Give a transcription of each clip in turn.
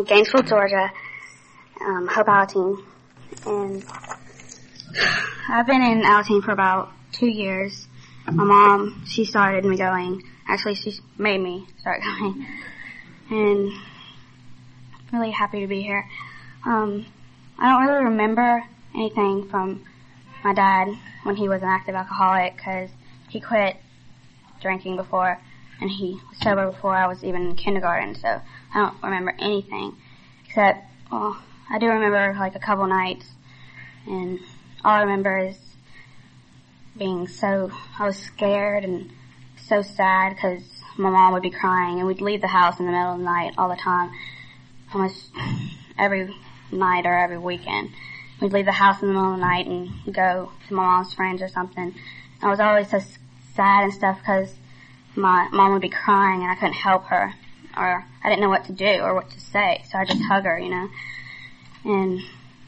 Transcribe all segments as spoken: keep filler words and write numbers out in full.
from Gainesville, Georgia, um, Hope Alateen, and I've been in Alateen for about two years. My mom, she started me going. Actually, she made me start going, and I'm really happy to be here. Um, I don't really remember anything from my dad when he was an active alcoholic, because he quit drinking before, and he was sober before I was even in kindergarten, so I don't remember anything, except, well, I do remember like a couple nights, and all I remember is being so, I was scared and so sad because my mom would be crying, and we'd leave the house in the middle of the night all the time, almost every night or every weekend. We'd leave the house in the middle of the night and go to my mom's friends or something. I was always so sad and stuff because my mom would be crying and I couldn't help her, or I didn't know what to do or what to say, so I just hug her, you know. And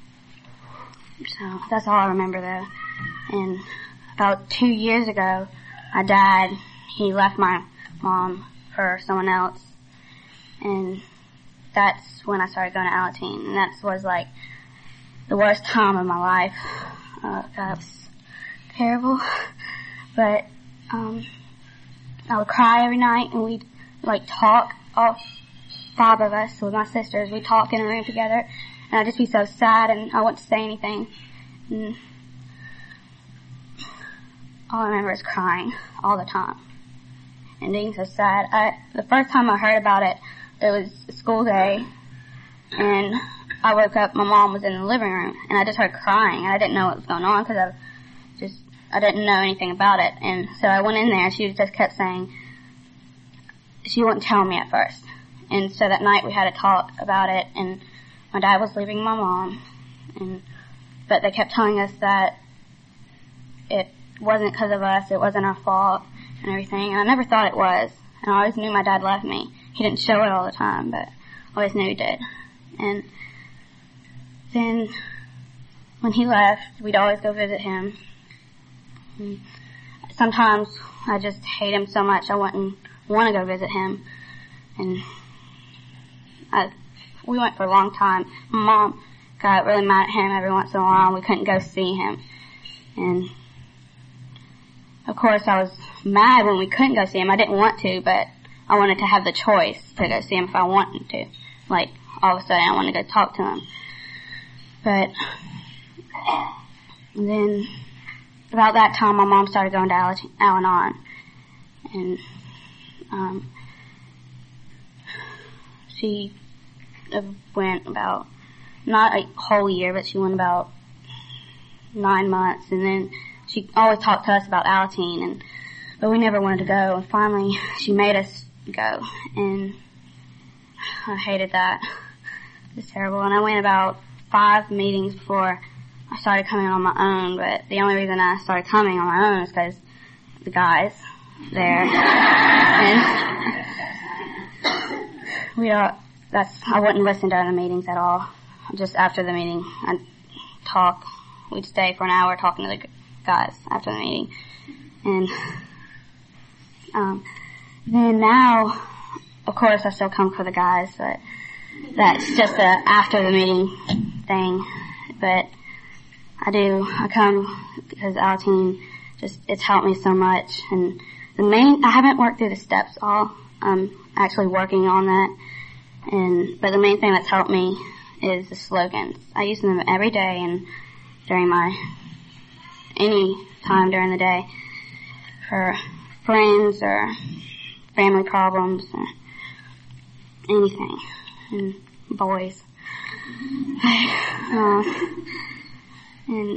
so that's all I remember, though. And about two years ago, my dad, he left my mom for someone else, and that's when I started going to Alateen, and that was like the worst time of my life. Uh, that was terrible. But um, I would cry every night, and we'd like talk, all five of us with my sisters. We'd talk in a room together, and I'd just be so sad, and I wouldn't say anything. And all I remember is crying all the time and being so sad. I, the first time I heard about it, it was a school day, and I woke up, my mom was in the living room, and I just heard crying, and I didn't know what was going on because I just, I didn't know anything about it. And so I went in there, and she just kept saying, she wouldn't tell me at first. And so that night we had a talk about it, and my dad was leaving my mom, and but they kept telling us that it wasn't because of us, it wasn't our fault, and everything, and I never thought it was. And I always knew my dad loved me. He didn't show it all the time, but I always knew he did. And then when he left, we'd always go visit him. And sometimes I just hate him so much I wouldn't want to go visit him. And I, we went for a long time. My mom got really mad at him every once in a while. We couldn't go see him. And of course I was mad when we couldn't go see him. I didn't want to, but I wanted to have the choice to go see him if I wanted to. Like, all of a sudden I wanted to go talk to him. But then about that time my mom started going to Al- Al-Anon. And um, she went about, not a whole year, but she went about nine months. And then she always talked to us about Alateen, and but we never wanted to go. And finally she made us go, and I hated that. It was terrible. And I went about five meetings before I started coming on my own, but the only reason I started coming on my own is because the guys there. And we all, that's, I wouldn't listen to other meetings at all. Just after the meeting, I'd talk. We'd stay for an hour talking to the guys after the meeting. And um, then now, of course, I still come for the guys, but that's just a after the meeting thing. But I do, I come because Alateen just, it's helped me so much. And the main, I haven't worked through the steps all. I'm actually working on that. And, but the main thing that's helped me is the slogans. I use them every day and during my, any time during the day for friends or family problems or anything. And boys. uh, and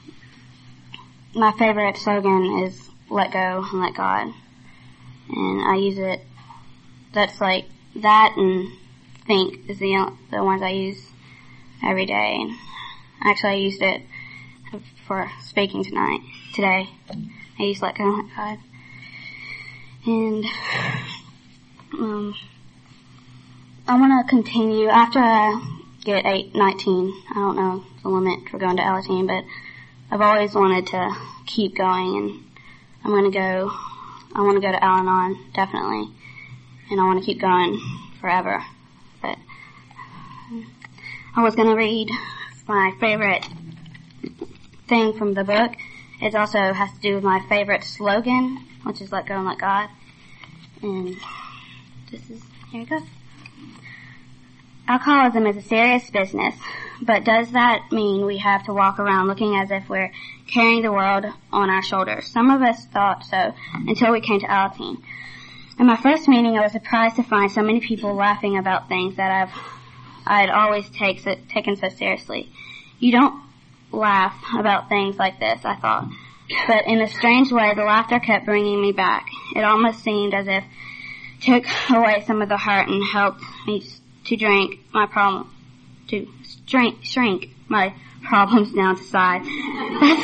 my favorite slogan is let go and let God. And I use it, that's like, that and think is the the ones I use every day. And actually I used it for speaking tonight, today. I used let go and let God. And um, I want to continue after I get eight, nineteen. I don't know the limit for going to Alateen, but I've always wanted to keep going, and I'm going to go. I want to go to Al-Anon, definitely, and I want to keep going forever. But I was going to read my favorite thing from the book. It also has to do with my favorite slogan, which is let go and let God. And this is, here we go. Alcoholism is a serious business, but does that mean we have to walk around looking as if we're carrying the world on our shoulders? Some of us thought so until we came to Alateen. In my first meeting, I was surprised to find so many people laughing about things that I've I had always take, so, taken so seriously. You don't laugh about things like this, I thought. But in a strange way, the laughter kept bringing me back. It almost seemed as if it took away some of the hurt and helped me to drink my problem, to shrink, shrink my problems down to size. That's,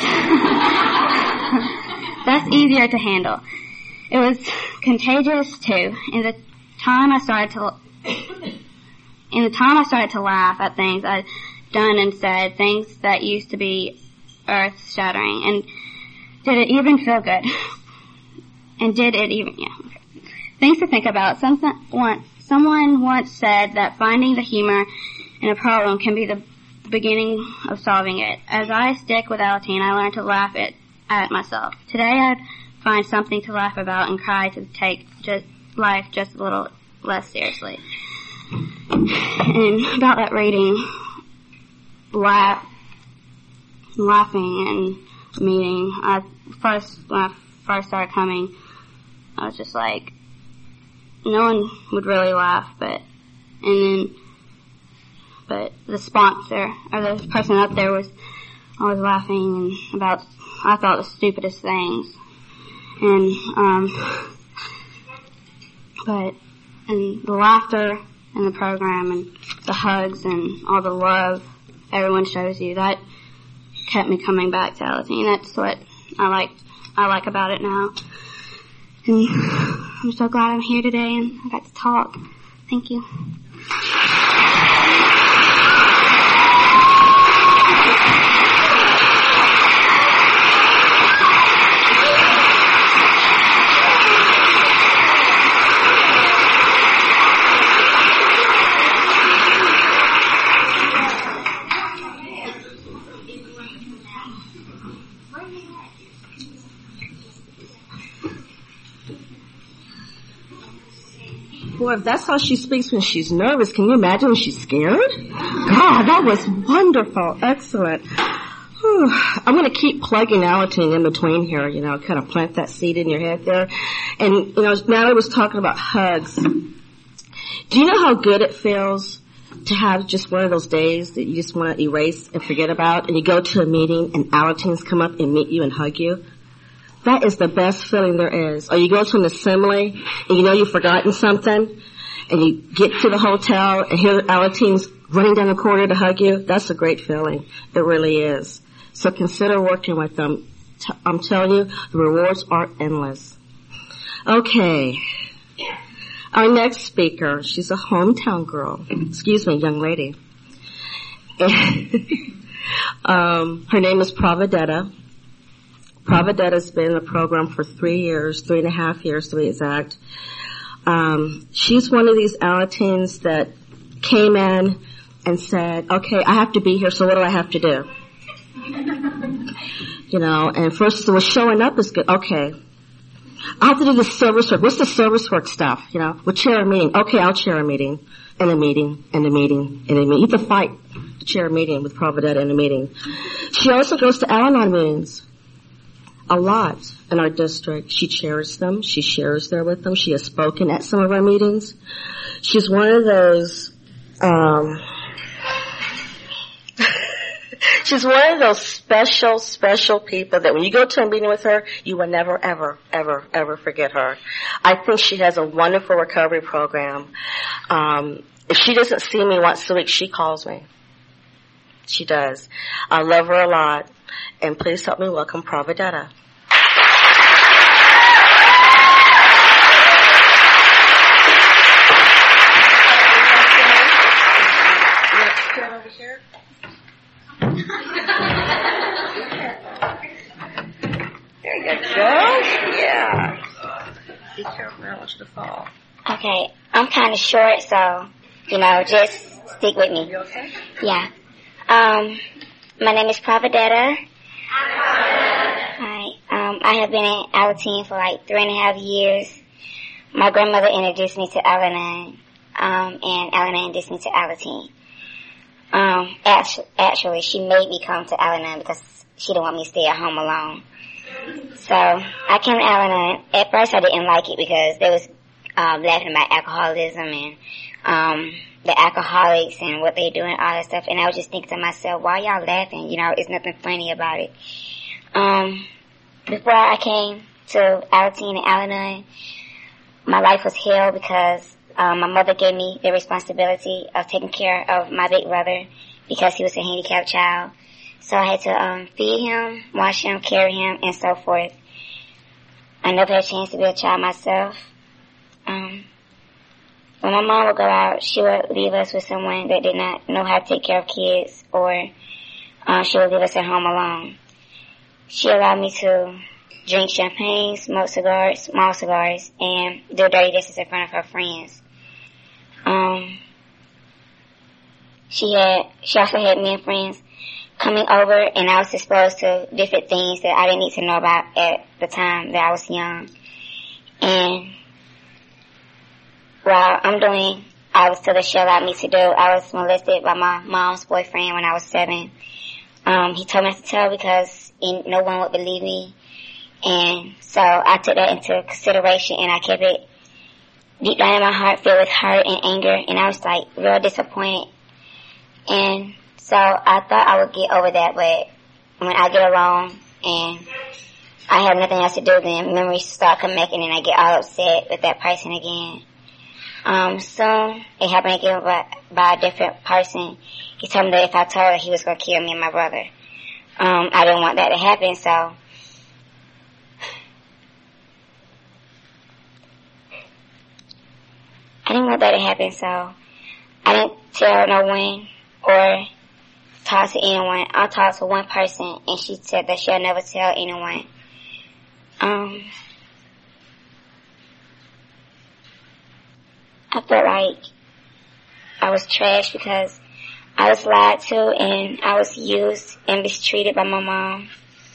that's easier to handle. It was contagious too. In the time I started to, in the time I started to laugh at things I'd done and said, things that used to be earth-shattering, and did it even feel good? And did it even, yeah. Okay. Things to think about. Someone, someone once said that finding the humor in a problem can be the beginning of solving it. As I stick with Alateen, I learned to laugh at, at myself. Today I'd find something to laugh about and cry to take just life just a little less seriously. And about that reading, laugh, laughing and meeting, I first, when I first started coming, I was just like, no one would really laugh, but, and then, but the sponsor, or the person up there was always laughing and about, I thought, the stupidest things. And, um, but, and the laughter in the program and the hugs and all the love everyone shows you, that kept me coming back to Alateen. That's what I like, I like about it now. And I'm so glad I'm here today and I got to talk. Thank you. Boy, if that's how she speaks when she's nervous, can you imagine when she's scared? God, that was wonderful. Excellent. Whew. I'm going to keep plugging Alateen in between here, you know, kind of plant that seed in your head there. And, you know, Natalie was talking about hugs. Do you know how good it feels to have just one of those days that you just want to erase and forget about, and you go to a meeting and Alateens come up and meet you and hug you? That is the best feeling there is. Or you go to an assembly and you know you've forgotten something and you get to the hotel and hear Alateens running down the corridor to hug you. That's a great feeling. It really is. So consider working with them. T- I'm telling you, the rewards are endless. Okay. Our next speaker, she's a hometown girl. Excuse me, young lady. um, her name is Pravedetta. Pravedetta's been in the program for three years, three and a half years to be exact. Um, she's one of these Alateens that came in and said, okay, I have to be here, so what do I have to do? You know, and first it was showing up is good. Okay. I have to do the service work. What's the service work stuff? You know, we'll chair a meeting. Okay, I'll chair a meeting, and a meeting, and a meeting, and a meeting. You have to fight to chair a meeting with Pravedetta in a meeting. She also goes to Al-Anon meetings. A lot in our district. She chairs them. She shares there with them. She has spoken at some of our meetings. She's one of those, um, she's one of those special, special people that when you go to a meeting with her, you will never, ever, ever, ever forget her. I think she has a wonderful recovery program. Um, if she doesn't see me once a week, she calls me. She does. I love her a lot. And please help me welcome Pravedetta. There you go. Yeah. Be careful, I don't want you to fall. Okay, I'm kind of short, so, you know, just stick with me. You okay? Yeah. Um, my name is Providetta. Hi. Um, I have been in Alateen for like three and a half years. My grandmother introduced me to Al-Anon, um, and Al-Anon introduced me to Alateen. Um, actually, actually, she made me come to Al-Anon because she didn't want me to stay at home alone. So I came to Al-Anon. At first, I didn't like it because they was um, laughing about alcoholism and um, the alcoholics and what they do and all that stuff. And I was just thinking to myself, why y'all laughing? You know, it's nothing funny about it. Um, before I came to Alateen and Al-Anon, my life was hell because um, my mother gave me the responsibility of taking care of my big brother because he was a handicapped child. So I had to um, feed him, wash him, carry him, and so forth. I never had a chance to be a child myself. Um, when my mom would go out, she would leave us with someone that did not know how to take care of kids, or uh, she would leave us at home alone. She allowed me to drink champagne, smoke cigars, small cigars, and do dirty dishes in front of her friends. Um, she had, she also had men friends coming over, and I was exposed to different things that I didn't need to know about at the time that I was young. And while I'm doing, I was still the shell out me to do, I was molested by my mom's boyfriend when I was seven. Um, he told me not to tell because no one would believe me. And so I took that into consideration, and I kept it deep down in my heart, filled with hurt and anger, and I was like real disappointed. And so I thought I would get over that, but when I get alone and I have nothing else to do, then memories start coming back, and then I get all upset with that person again. Um, soon it happened again by, by a different person. He told me that if I told her, he was going to kill me and my brother. Um, I didn't want that to happen, so I didn't want that to happen, so I didn't tell no one or talk to anyone. I talked to one person, and she said that she'll never tell anyone. Um, I felt like I was trashed because I was lied to, and I was used and mistreated by my mom.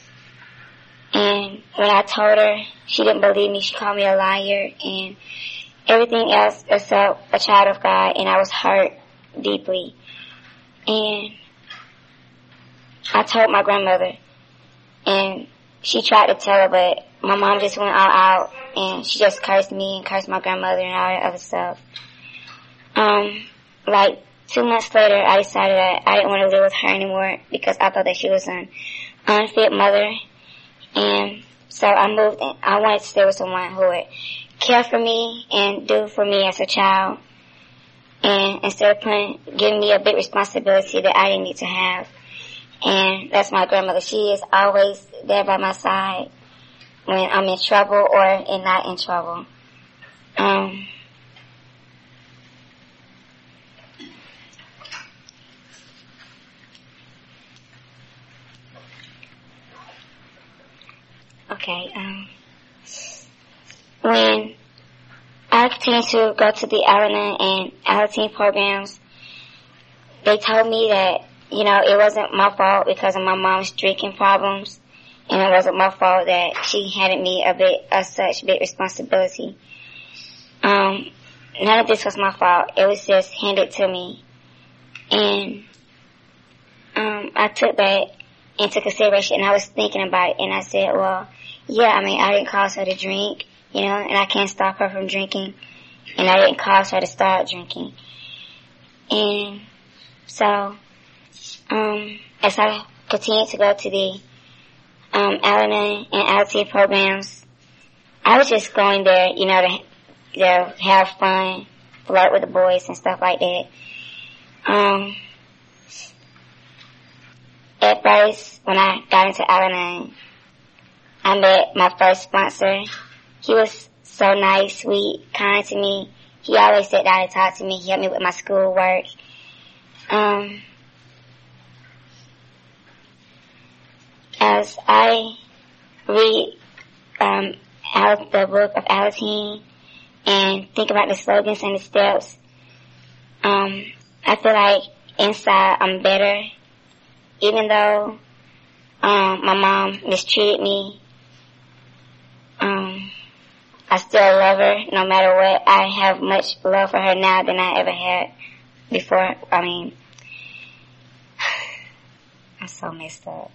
And when I told her, she didn't believe me. She called me a liar and everything else except a child of God, and I was hurt deeply. And I told my grandmother, and she tried to tell her, but my mom just went all out, and she just cursed me and cursed my grandmother and all that other stuff. Um, like two months later, I decided that I didn't want to live with her anymore because I thought that she was an unfit mother. And so I moved, and I wanted to stay with someone who would care for me and do for me as a child. And instead of putting, giving me a big responsibility that I didn't need to have. And that's my grandmother. She is always there by my side when I'm in trouble or in not in trouble. Um, okay, um, when I continued to go to the Al-Anon and Alateen programs, they told me that, you know, it wasn't my fault because of my mom's drinking problems, and it wasn't my fault that she handed me a bit of such big responsibility. Um, none of this was my fault. It was just handed to me. And um, I took that into consideration, and I was thinking about it, and I said, well, yeah, I mean, I didn't cause her to drink, you know, and I can't stop her from drinking, and I didn't cause her to start drinking. And so, um, as I continued to go to the um, Al-Anon and Alateen programs, I was just going there, you know, to, to have fun, flirt with the boys and stuff like that. Um, at first, when I got into Al-Anon, I met my first sponsor. He was so nice, sweet, kind to me. He always sat down and talked to me. He helped me with my schoolwork. Um, as I read um, out the book of Alateen and think about the slogans and the steps, um, I feel like inside I'm better, even though um, my mom mistreated me. Um, I still love her no matter what. I have much love for her now than I ever had before. I mean, I'm so messed up.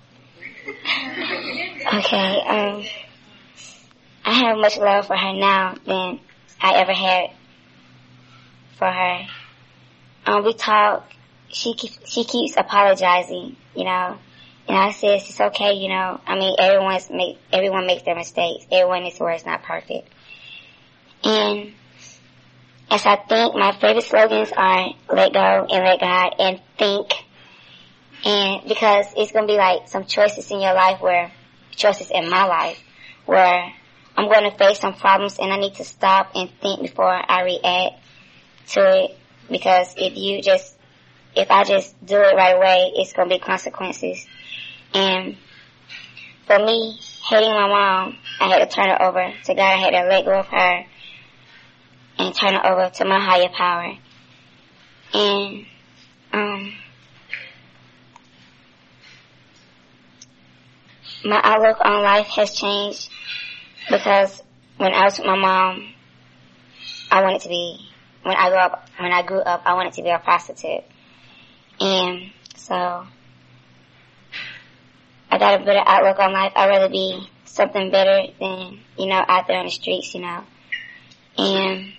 Okay, um, I have much love for her now than I ever had for her. Um, we talk. She keep, she keeps apologizing, you know. And I says it's okay, you know. I mean, everyone's make everyone makes their mistakes. Everyone in this world is not perfect. And as I think, my favorite slogans are "Let go and let God," and think. And because it's gonna be like some choices in your life, where choices in my life, where I'm going to face some problems, and I need to stop and think before I react to it. Because if you just, if I just do it right away, it's going to be consequences. And for me, hating my mom, I had to turn it over to God. I had to let go of her and turn it over to my higher power. And, um, my outlook on life has changed because when I was with my mom, I wanted to be, when I grew up, when I grew up, I wanted to be a prostitute. And so I got a better outlook on life. I'd rather be something better than, you know, out there on the streets, you know. And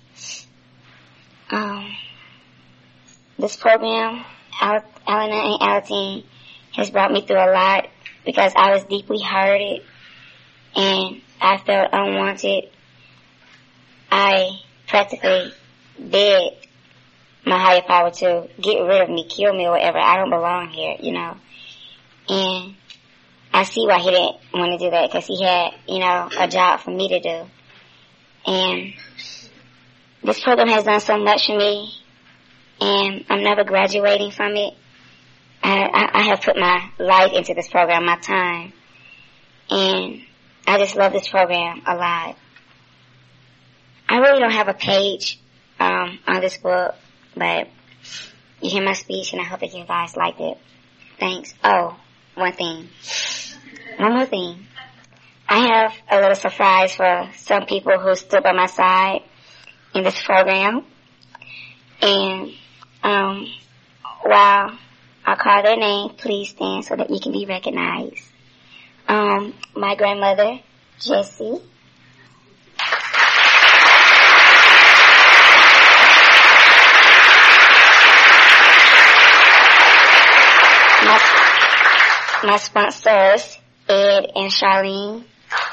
um, this program, Al- Alana and Alateen, has brought me through a lot because I was deeply hurted and I felt unwanted. I practically begged my higher power to get rid of me, kill me, or whatever. I don't belong here, you know. And I see why he didn't want to do that, because he had, you know, a job for me to do. And this program has done so much for me, and I'm never graduating from it. I, I, I have put my life into this program, my time, and I just love this program a lot. I really don't have a page um, on this book, but you hear my speech, and I hope that you guys liked it. Thanks. Oh, one thing. One more thing. I have a little surprise for some people who stood by my side in this program. And um, while I call their name, please stand so that you can be recognized. Um, my grandmother, Jessie. My, my sponsors, Ed and Charlene.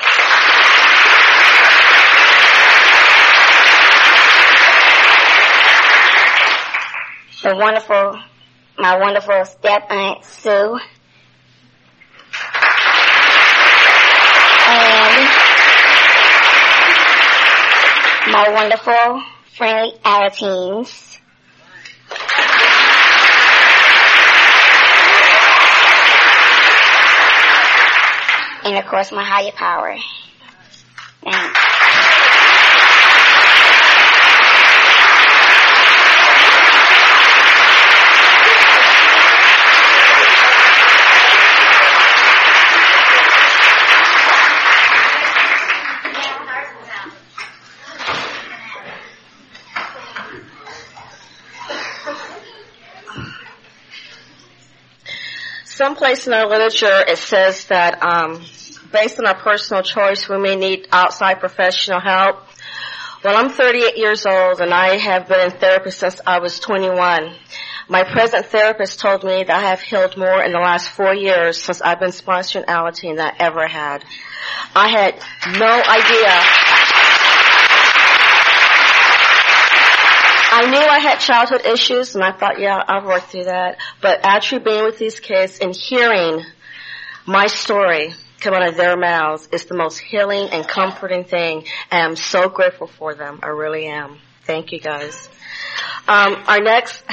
The wonderful, my wonderful step aunt, Sue. And my wonderful, friendly Alateens. And of course, my higher power. Thanks. Someplace in our literature it says that um, based on our personal choice, we may need outside professional help. Well, I'm thirty-eight years old, and I have been in therapy since I was twenty-one. My present therapist told me that I have healed more in the last four years since I've been sponsoring Alateen than I ever had. I had no idea. I knew I had childhood issues, and I thought, yeah, I'll work through that. But actually being with these kids and hearing my story come out of their mouths is the most healing and comforting thing, and I'm so grateful for them. I really am. Thank you, guys. Um, our next,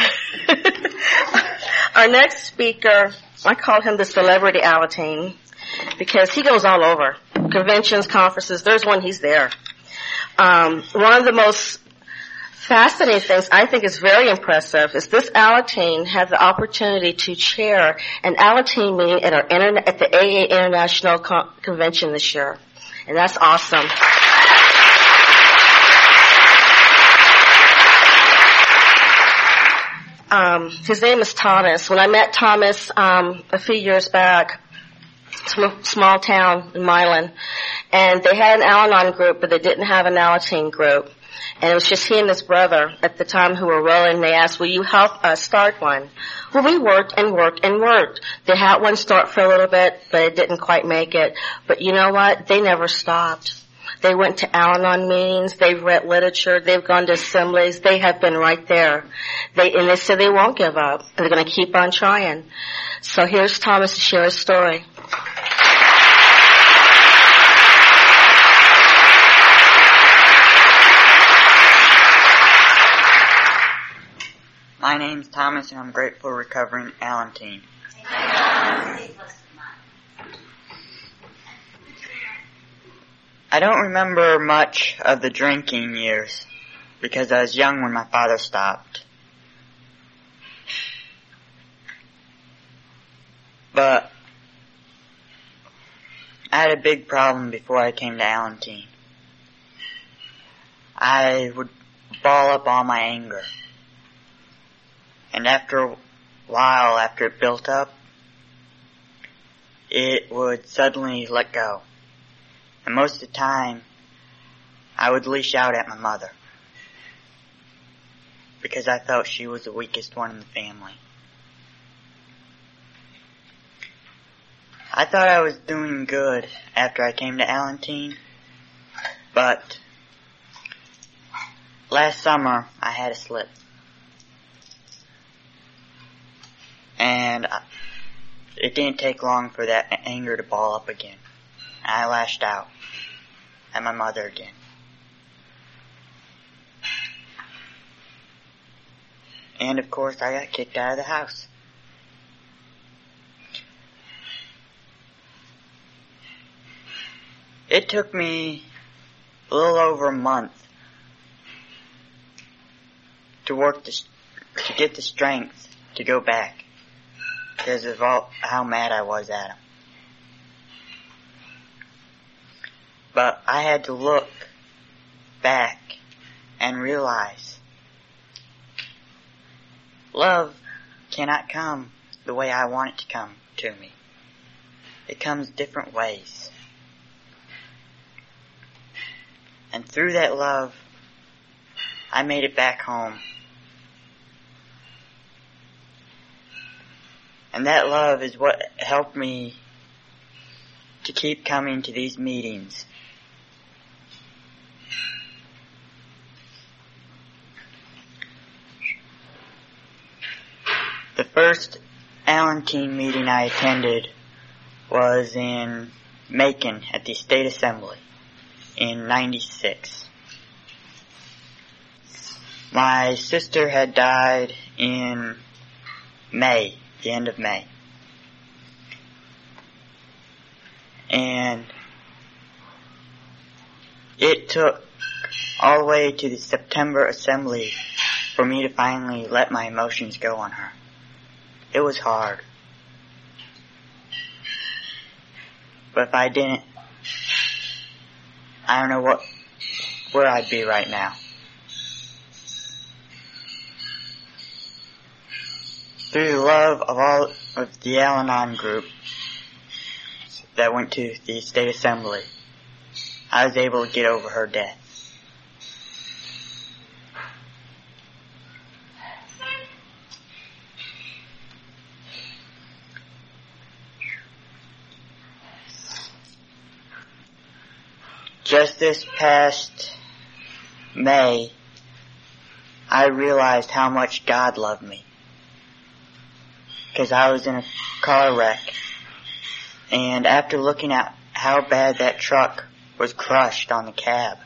our next speaker, I call him the celebrity Alateen, because he goes all over. Conventions, conferences, there's one, he's there. Um, one of the most fascinating things I think is very impressive is this Alateen had the opportunity to chair an Alateen meeting at our interna- at the A A International Con- Convention this year. And that's awesome. Um, his name is Thomas. When I met Thomas um, a few years back, sm- small town in Milan, and they had an Al-Anon group, but they didn't have an Alateen group. And it was just he and his brother at the time who were rolling. They asked, will you help us start one? Well, we worked and worked and worked. They had one start for a little bit, but it didn't quite make it. But you know what? They never stopped. They went to Al-Anon meetings. They've read literature. They've gone to assemblies. They have been right there. They, and they said they won't give up. They're going to keep on trying. So here's Thomas to share his story. My name's Thomas, and I'm grateful recovering Alateen. I don't remember much of the drinking years because I was young when my father stopped. But I had a big problem before I came to Alateen. I would ball up all my anger. And after a while, after it built up, it would suddenly let go. And most of the time, I would leash out at my mother. Because I felt she was the weakest one in the family. I thought I was doing good after I came to Alateen. But last summer, I had a slip. And it didn't take long for that anger to ball up again. I lashed out at my mother again. And of course, I got kicked out of the house. It took me a little over a month to work to, to get the strength to go back. Because of all, how mad I was at him. But I had to look back and realize love cannot come the way I want it to come to me. It comes different ways. And through that love, I made it back home. And that love is what helped me to keep coming to these meetings. The first Alateen meeting I attended was in Macon at the State Assembly in ninety-six. My sister had died in May. The end of May. And it took all the way to the September assembly for me to finally let my emotions go on her. It was hard. But if I didn't, I don't know what where I'd be right now. Through the love of all of the Al-Anon group that went to the State Assembly, I was able to get over her death. Just this past May, I realized how much God loved me. Because I was in a car wreck, and after looking at how bad that truck was crushed on the cab,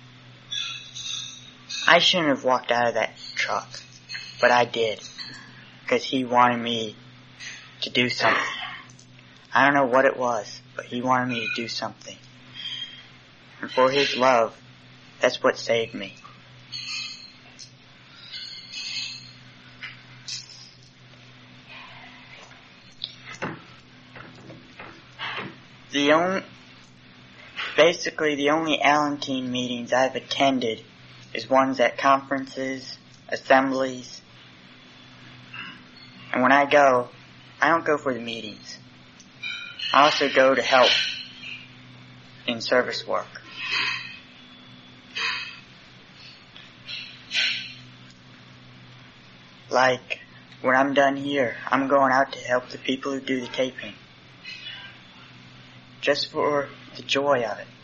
I shouldn't have walked out of that truck, but I did, because He wanted me to do something. I don't know what it was, but He wanted me to do something. And for His love, that's what saved me. The only, basically the only Allenteen meetings I've attended is ones at conferences, assemblies, and when I go, I don't go for the meetings. I also go to help in service work. Like, when I'm done here, I'm going out to help the people who do the taping. Just for the joy of it.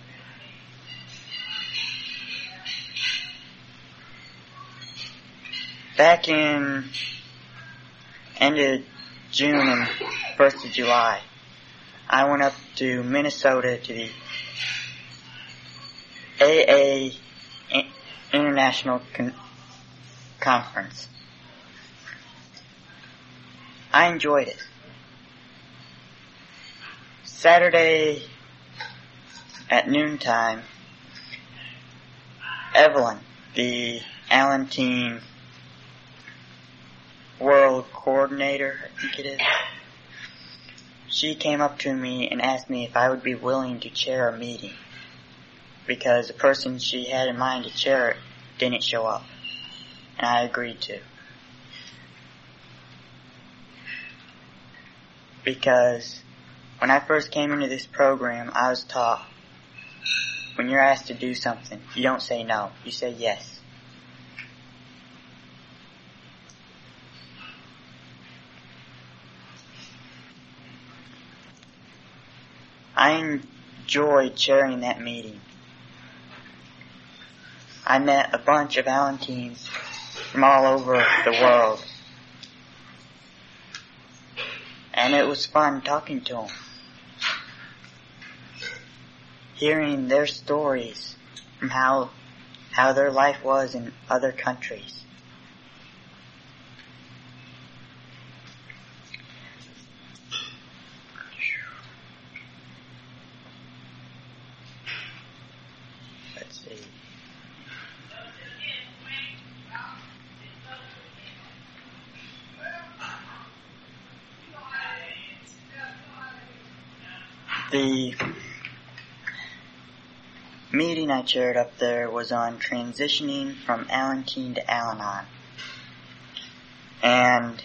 Back in end of June and first of July, I went up to Minnesota to the A A International Con- Conference. I enjoyed it. Saturday at noontime, Evelyn, the Allenteen World Coordinator, I think it is, she came up to me and asked me if I would be willing to chair a meeting because the person she had in mind to chair it didn't show up, and I agreed to. Because when I first came into this program, I was taught when you're asked to do something, you don't say no, you say yes. I enjoyed chairing that meeting. I met a bunch of Allenteens from all over the world. And it was fun talking to them. Hearing their stories from how, how their life was in other countries. Let's see. The meeting I chaired up there was on transitioning from Allenteen to Al-Anon. And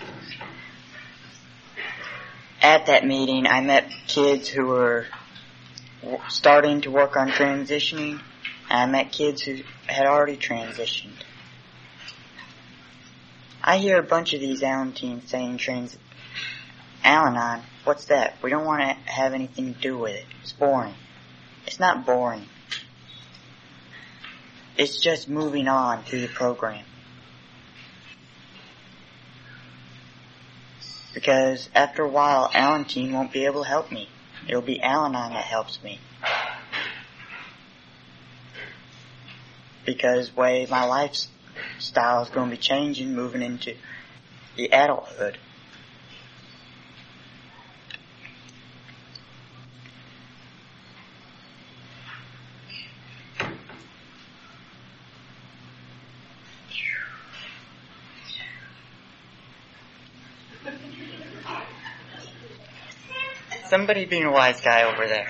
at that meeting, I met kids who were starting to work on transitioning, and I met kids who had already transitioned. I hear a bunch of these Allenteens saying trans- Al-Anon, what's that? We don't want to have anything to do with it. It's boring. It's not boring. It's just moving on through the program. Because after a while, Allenteen won't be able to help me. It'll be Al-Anon that helps me. Because the way my lifestyle is going to be changing, moving into the adulthood. Somebody being a wise guy over there.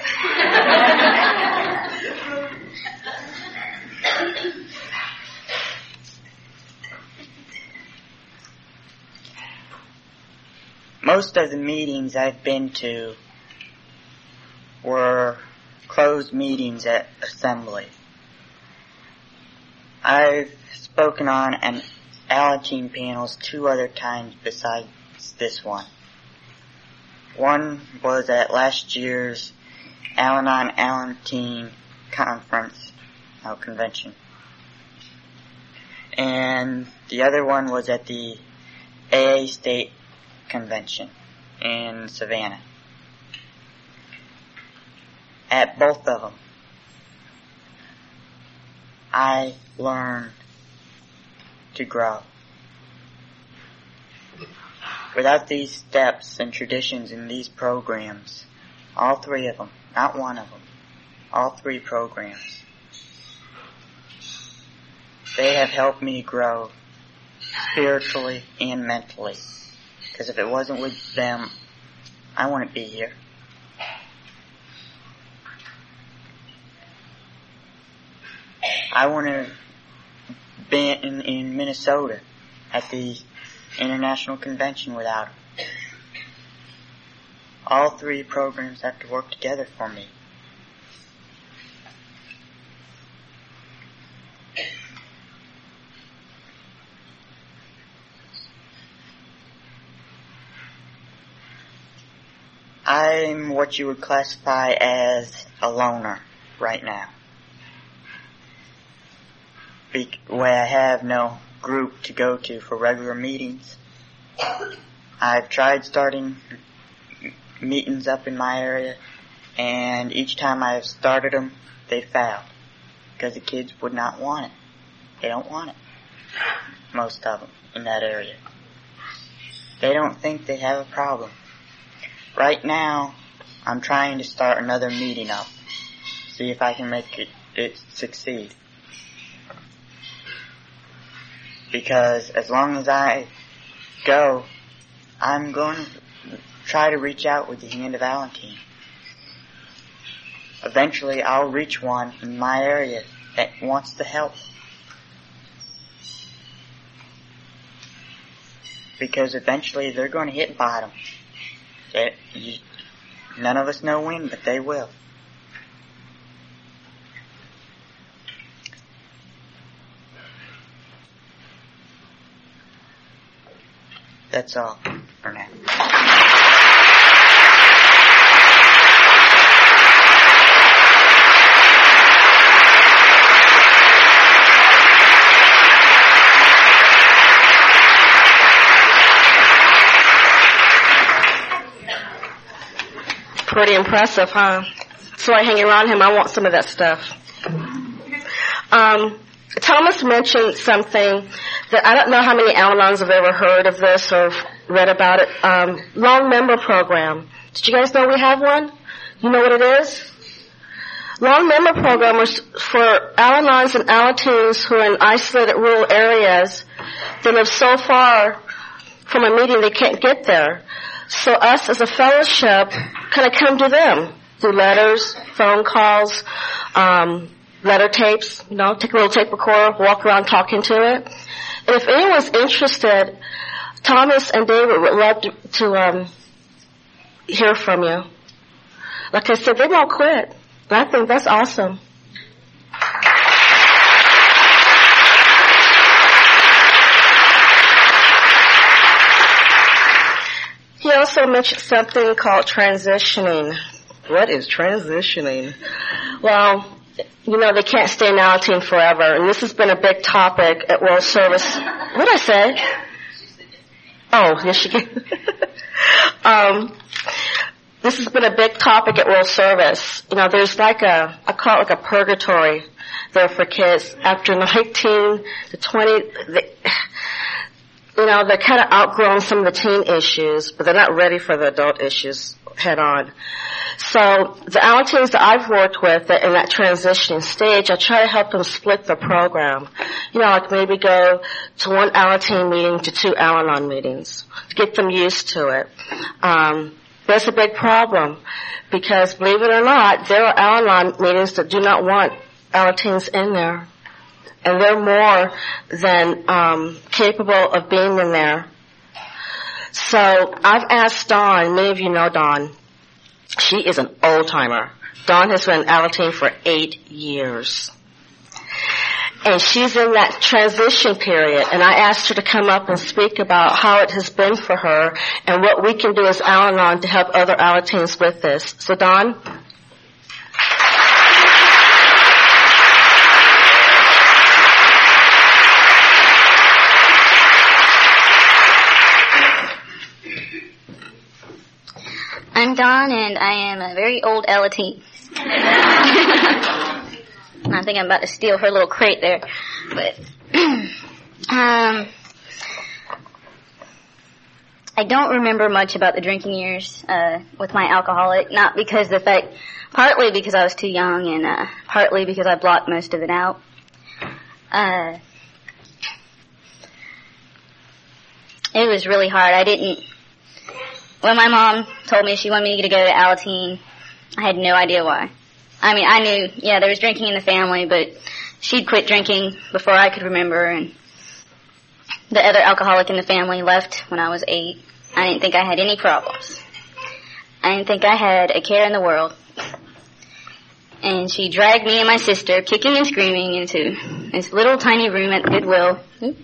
Most of the meetings I've been to were closed meetings at assembly. I've spoken on an Allenteen panels two other times besides this one. One was at last year's Al-Anon Allenteen conference, no, convention. And the other one was at the A A State Convention in Savannah. At both of them, I learned to grow. Without these steps and traditions in these programs, all three of them, not one of them, all three programs, they have helped me grow spiritually and mentally. Because if it wasn't with them, I wouldn't be here. I want to be in, in Minnesota at the International Convention without him. All three programs have to work together for me. I'm what you would classify as a loner right now. Be- where I have no group to go to for regular meetings. I've tried starting meetings up in my area, and each time I've started them, they failed. Because the kids would not want it. They don't want it. Most of them in that area. They don't think they have a problem. Right now, I'm trying to start another meeting up. See if I can make it, it succeed. Because as long as I go, I'm going to try to reach out with the Hand of Alateen. Eventually, I'll reach one in my area that wants to help. Because eventually, they're going to hit bottom. It, you, none of us know when, but they will. That's all for now. Pretty impressive, huh? So I hang around him. I want some of that stuff. Um, Thomas mentioned something that I don't know how many Al-Anons have ever heard of this or read about it. Um, Long Member Program. Did you guys know we have one? You know what it is? Long Member Program is for Al-Anons and Alateens who are in isolated rural areas that live so far from a meeting they can't get there. So us as a fellowship kind of come to them through letters, phone calls, um, letter tapes, you know, take a little tape recorder, walk around talking to it. And if anyone's interested, Thomas and David would love to, to um, hear from you. Like I said, they won't quit. I think that's awesome. He also mentioned something called transitioning. What is transitioning? Well, you know, they can't stay in Alateen forever, and this has been a big topic at World Service. What did I say? Oh, yes, you can. um, this has been a big topic at World Service. You know, there's like a, I call it like a purgatory there for kids after nineteen to twenty. They, you know, they're kind of outgrown some of the teen issues, but they're not ready for the adult issues head on. So the Alateens that I've worked with in that transitioning stage, I try to help them split the program. You know, like maybe go to one Alateen meeting to two Al-Anon meetings to get them used to it. Um, that's a big problem because, believe it or not, there are Al-Anon meetings that do not want Alateens in there. And they're more than um, capable of being in there. So I've asked Dawn, many of you know Dawn. She is an old-timer. Dawn has been in Alateen for eight years. And she's in that transition period. And I asked her to come up and speak about how it has been for her and what we can do as Al-Anon to help other Alateens with this. So Dawn? I'm Dawn, and I am a very old Alateen. I think I'm about to steal her little crate there. But um, I don't remember much about the drinking years uh, with my alcoholic, not because the fact, partly because I was too young, and uh, partly because I blocked most of it out. Uh, it was really hard. I didn't... When my mom told me she wanted me to go to Alateen, I had no idea why. I mean, I knew, yeah, there was drinking in the family, but she'd quit drinking before I could remember, and the other alcoholic in the family left when I was eight. I didn't think I had any problems. I didn't think I had a care in the world. And she dragged me and my sister, kicking and screaming, into this little tiny room at Goodwill.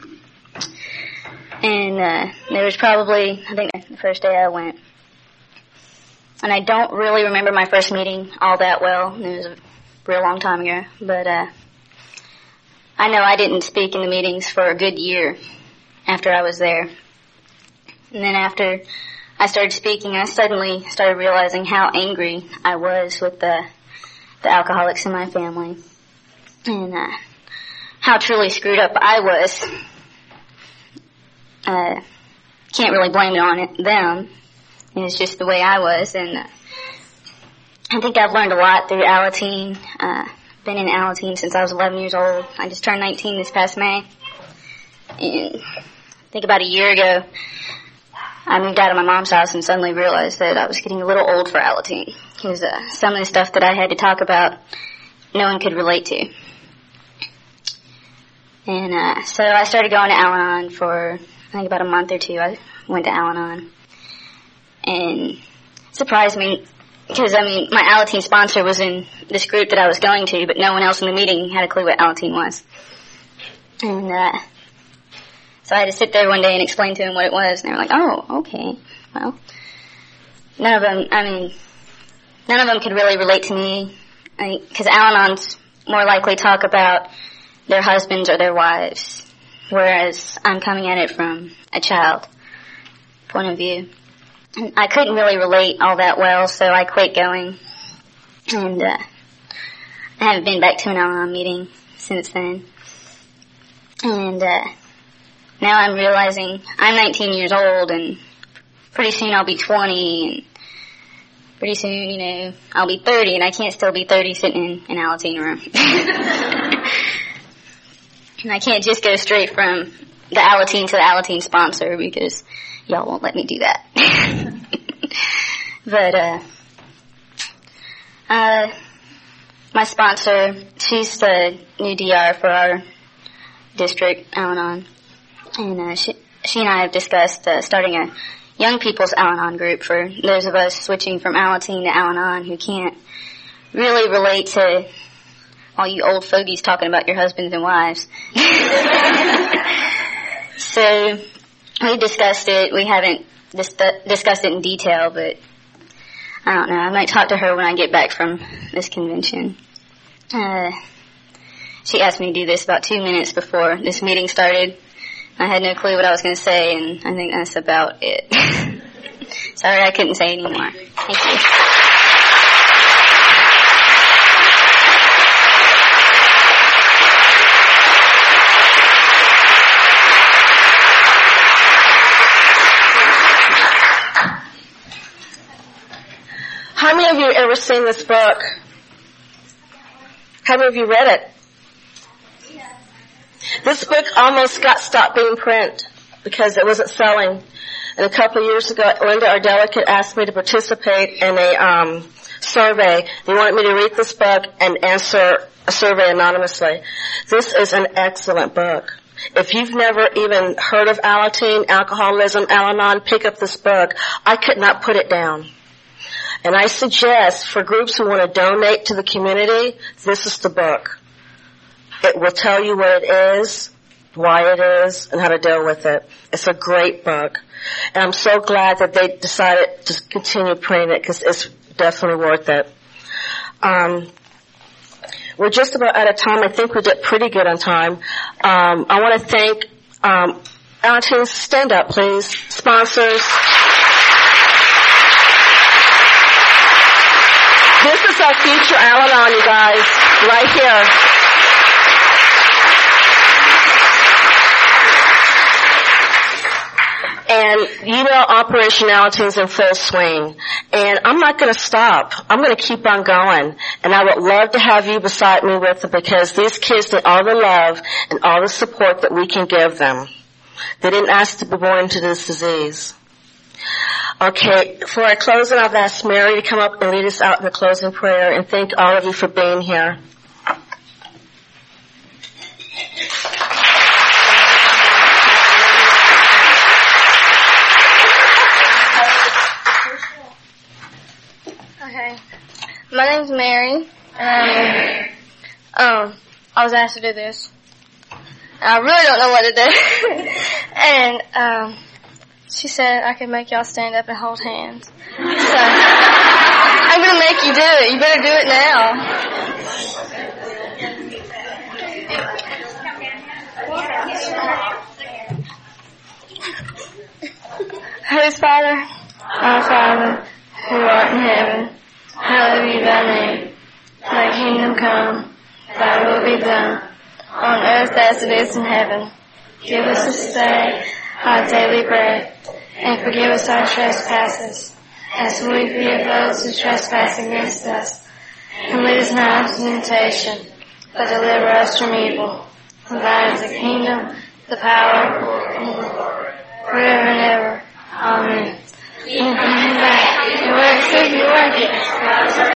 And uh, there was probably, I think, the first day I went. And I don't really remember my first meeting all that well. It was a real long time ago. But uh, I know I didn't speak in the meetings for a good year after I was there. And then after I started speaking, I suddenly started realizing how angry I was with the, the alcoholics in my family. And uh, how truly screwed up I was. Uh, can't really blame it on it, them. It was just the way I was, and uh, I think I've learned a lot through Alateen. Uh, been in Alateen since I was eleven years old. I just turned nineteen this past May. And I think about a year ago, I moved out of my mom's house and suddenly realized that I was getting a little old for Alateen. Because uh, some of the stuff that I had to talk about, no one could relate to. And uh, so I started going to Al-Anon for, I think, about a month or two. I went to Al-Anon. And it surprised me because, I mean, my Alateen sponsor was in this group that I was going to, but no one else in the meeting had a clue what Alateen was. And uh, so I had to sit there one day and explain to them what it was, and they were like, oh, okay, well. None of them, I mean, none of them could really relate to me, because Al-Anons more likely talk about their husbands or their wives, whereas I'm coming at it from a child point of view. And I couldn't really relate all that well, so I quit going. And uh, I haven't been back to an Al-Anon meeting since then. And uh, now I'm realizing I'm nineteen years old, and pretty soon I'll be twenty, and pretty soon, you know, I'll be thirty, and I can't still be thirty sitting in an Alateen room. And I can't just go straight from the Alateen to the Alateen sponsor, because y'all won't let me do that. But, uh, uh, my sponsor, she's the new D R for our district, Al-Anon. And, uh, she, she and I have discussed, uh, starting a young people's Al-Anon group for those of us switching from Alateen to Al-Anon who can't really relate to all you old fogies talking about your husbands and wives. So, we discussed it. We haven't dis- discussed it in detail, but I don't know. I might talk to her when I get back from this convention. Uh, she asked me to do this about two minutes before this meeting started. I had no clue what I was going to say, and I think that's about it. Sorry I couldn't say any more. Thank you. How many of you ever seen this book? How many of you read it? This book almost got stopped being print because it wasn't selling. And a couple of years ago, Linda, our delegate, asked me to participate in a um, survey. They wanted me to read this book and answer a survey anonymously. This is an excellent book. If you've never even heard of Alateen, alcoholism, Al-Anon, pick up this book. I could not put it down. And I suggest for groups who want to donate to the community, this is the book. It will tell you what it is, why it is, and how to deal with it. It's a great book. And I'm so glad that they decided to continue printing it because it's definitely worth it. Um, we're just about out of time. I think we did pretty good on time. Um, I want to thank um, Alateen. Stand up, please. Sponsors. This is our future Al-Anon, you guys, right here. And you know Operation Alateen is in full swing. And I'm not going to stop. I'm going to keep on going. And I would love to have you beside me with it because these kids need all the love and all the support that we can give them. They didn't ask to be born into this disease. Okay, for our closing, I've asked Mary to come up and lead us out in the closing prayer and thank all of you for being here. My name's Mary, and um, I was asked to do this. I really don't know what to do. And um, she said I could make y'all stand up and hold hands. So I'm going to make you do it. You better do it now. Whose Father? Our Father, who art in heaven, hallowed be thy name. Thy kingdom come, thy will be done, on earth as it is in heaven. Give us this day our daily bread, and forgive us our trespasses, as we forgive those who trespass against us. And lead us not into temptation, but deliver us from evil. For thine is the kingdom, the power, and the glory, forever and ever.